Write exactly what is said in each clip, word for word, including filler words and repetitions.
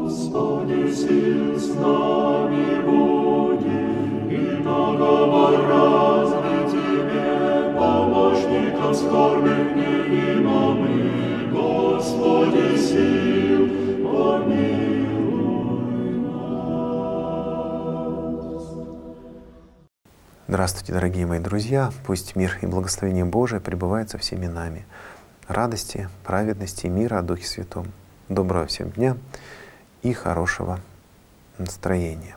Господи, сил с нами буди, и наговор разве Тебе, помощником скорбных невидимых, Господи, сил, помилуй нас. Здравствуйте, дорогие мои друзья! Пусть мир и благословение Божие пребывают со всеми нами. Радости, праведности и мира о Духе Святом. Доброго всем дня и хорошего настроения.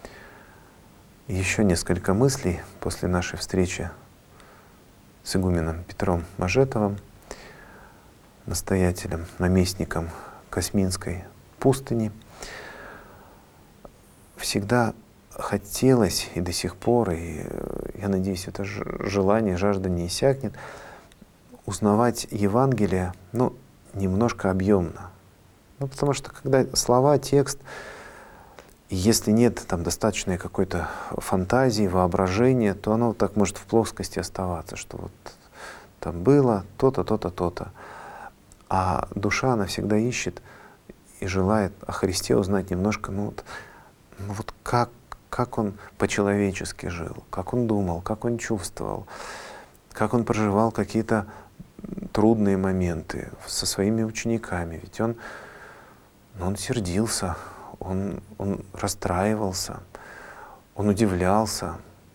Еще несколько мыслей после нашей встречи с игуменом Петром Мажетовым, настоятелем, наместником Косминской пустыни. Всегда хотелось, и до сих пор, и я надеюсь, это желание, жажда не иссякнет, узнавать Евангелие, ну, немножко объемно. Ну, потому что когда слова, текст, если нет там достаточной какой-то фантазии, воображения, то оно так может в плоскости оставаться, что вот там было то-то, то-то, то-то. А душа, она всегда ищет и желает о Христе узнать немножко, ну вот, ну вот как, как он по-человечески жил, как он думал, как он чувствовал, как он проживал какие-то трудные моменты со своими учениками. Ведь он, он сердился, он, он расстраивался, он удивлялся.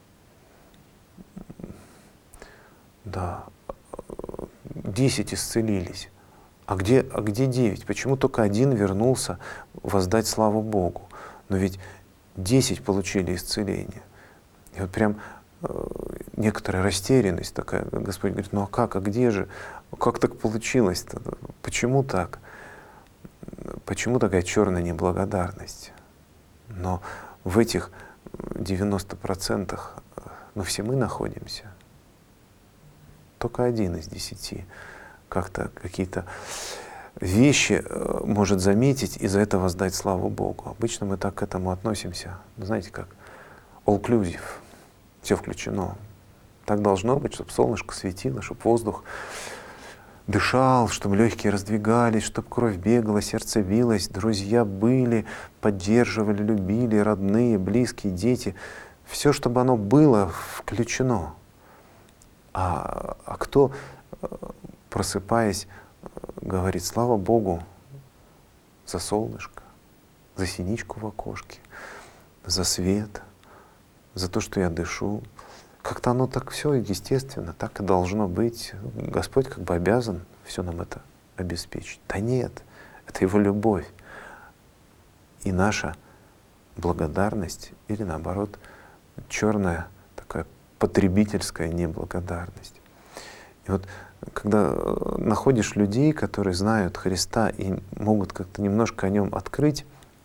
Да, десять исцелились. А где, а где девять? Почему только один вернулся воздать славу Богу? Но ведь десять получили исцеление. И вот прям некоторая растерянность такая. Господь говорит, ну а как, а где же? Как так получилось-то? Почему так? Почему такая черная неблагодарность? Но в этих девяноста процентах, ну все мы находимся. Только один из десяти как-то какие-то вещи может заметить и за это воздать славу Богу. Обычно мы так к этому относимся. Знаете как? All-inclusive. Все включено. Так должно быть, чтобы солнышко светило, чтобы воздух дышал, чтобы легкие раздвигались, чтобы кровь бегала, сердце билось, друзья были, поддерживали, любили, родные, близкие, дети. Все, чтобы оно было включено. А, а кто, просыпаясь, говорит, слава Богу за солнышко, за синичку в окошке, за свет, за то, что я дышу. Как-то оно так все естественно, так и должно быть. Господь как бы обязан все нам это обеспечить. Да нет, это Его любовь. И наша благодарность, или наоборот, черная такая потребительская неблагодарность. И вот когда находишь людей, которые знают Христа и могут как-то немножко о Нем открыть,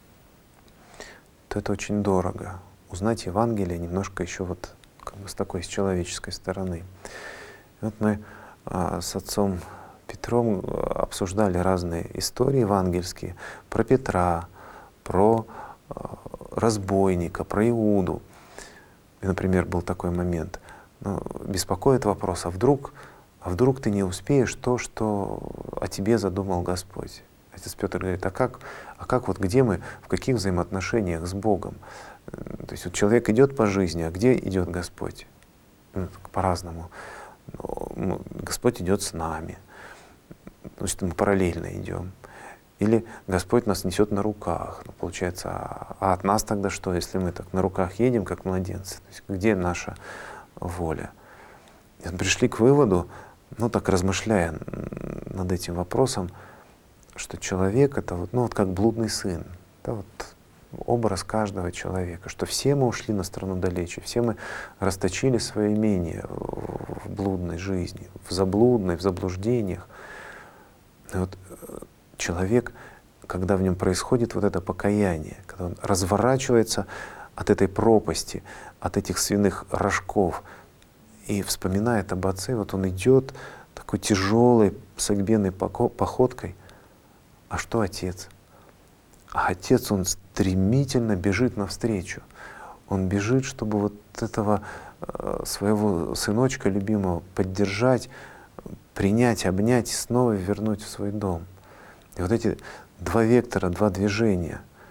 то это очень дорого. Узнать Евангелие немножко еще вот как бы с такой, с человеческой стороны. И вот мы а, с отцом Петром обсуждали разные истории евангельские про Петра, про а, разбойника, про Иуду. И, например, был такой момент. Ну, беспокоит вопрос, а вдруг, а вдруг ты не успеешь то, что о тебе задумал Господь? Отец Петр говорит, а как, а как вот где мы, в каких взаимоотношениях с Богом? То есть вот человек идет по жизни, а где идет Господь? Ну, по-разному. Ну, Господь идет с нами, значит, мы параллельно идем. Или Господь нас несет на руках. Ну, получается, а, а от нас тогда что, если мы так на руках едем, как младенцы? То есть где наша воля? И пришли к выводу, ну так размышляя над этим вопросом, что человек это вот, ну вот как блудный сын. Да, вот, образ каждого человека, что все мы ушли на страну далече, все мы расточили свое имение в блудной жизни, в заблудной, в заблуждениях. И вот человек, когда в нем происходит вот это покаяние, когда он разворачивается от этой пропасти, от этих свиных рожков и вспоминает об Отце, вот он идет такой тяжелой, согбенной походкой. А что Отец? А Отец, Он стремительно бежит навстречу. Он бежит, чтобы вот этого э, своего сыночка любимого поддержать, принять, обнять и снова вернуть в свой дом. И вот эти два вектора, два движения,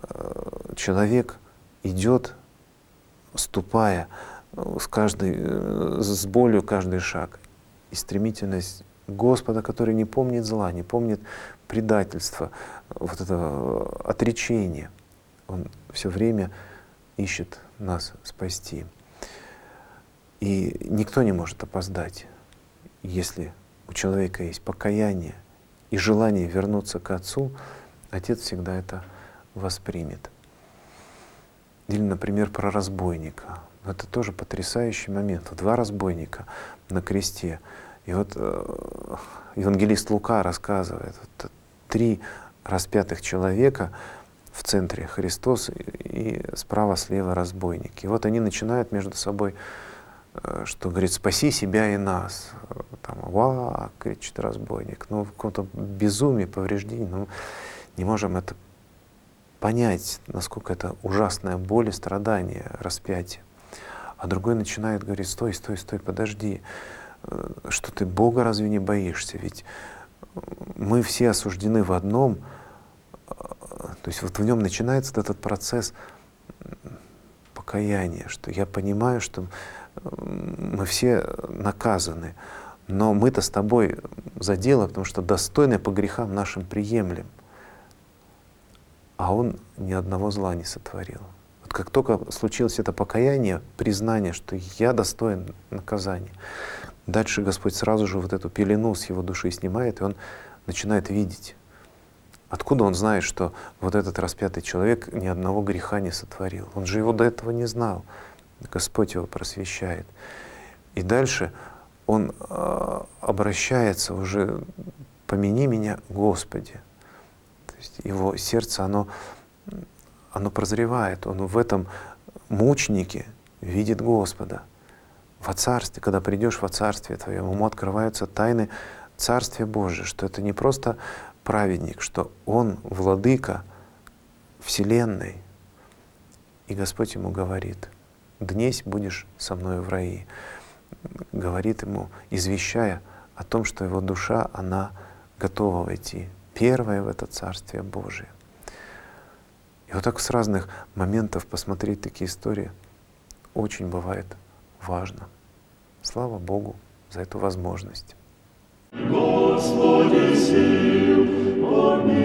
э, человек идет, ступая э, с, каждой, э, с болью каждый шаг. И стремительность Господа, который не помнит зла, не помнит предательства, вот этого отречения, Он все время ищет нас спасти. И никто не может опоздать, если у человека есть покаяние и желание вернуться к Отцу, Отец всегда это воспримет. Или, например, про разбойника. Это тоже потрясающий момент. Два разбойника на кресте. И вот э, евангелист Лука рассказывает, вот, три распятых человека, в центре Христос и справа-слева разбойники. И вот они начинают между собой, э, что говорит: спаси себя и нас. Там, ва, кричит разбойник. Ну, в каком-то безумии, повреждении. Ну, не можем это понять, насколько это ужасная боль и страдание, распятие. А другой начинает говорить: стой, стой, стой, подожди, что ты Бога разве не боишься? Ведь мы все осуждены в одном. То есть вот в нем начинается этот процесс покаяния, что я понимаю, что мы все наказаны, но мы-то с тобой за дело, потому что достойны по грехам нашим приемлем. А он ни одного зла не сотворил. Вот как только случилось это покаяние, признание, что я достоин наказания, дальше Господь сразу же вот эту пелену с его души снимает, и он начинает видеть. Откуда он знает, что вот этот распятый человек ни одного греха не сотворил? Он же его до этого не знал. Господь его просвещает. И дальше он э, обращается уже: «Помяни меня, Господи». То есть его сердце, оно, оно прозревает. Он в этом мученике видит Господа. Во Царстве, когда придешь во Царствие Твое, ему открываются тайны Царствия Божия, что это не просто праведник, что он владыка вселенной. И Господь ему говорит: «Днесь будешь со мною в раю». Говорит ему, извещая о том, что его душа, она готова войти, первая в это Царствие Божие. И вот так с разных моментов посмотреть такие истории очень бывает важно. Слава Богу за эту возможность. Господи сил, помилуй.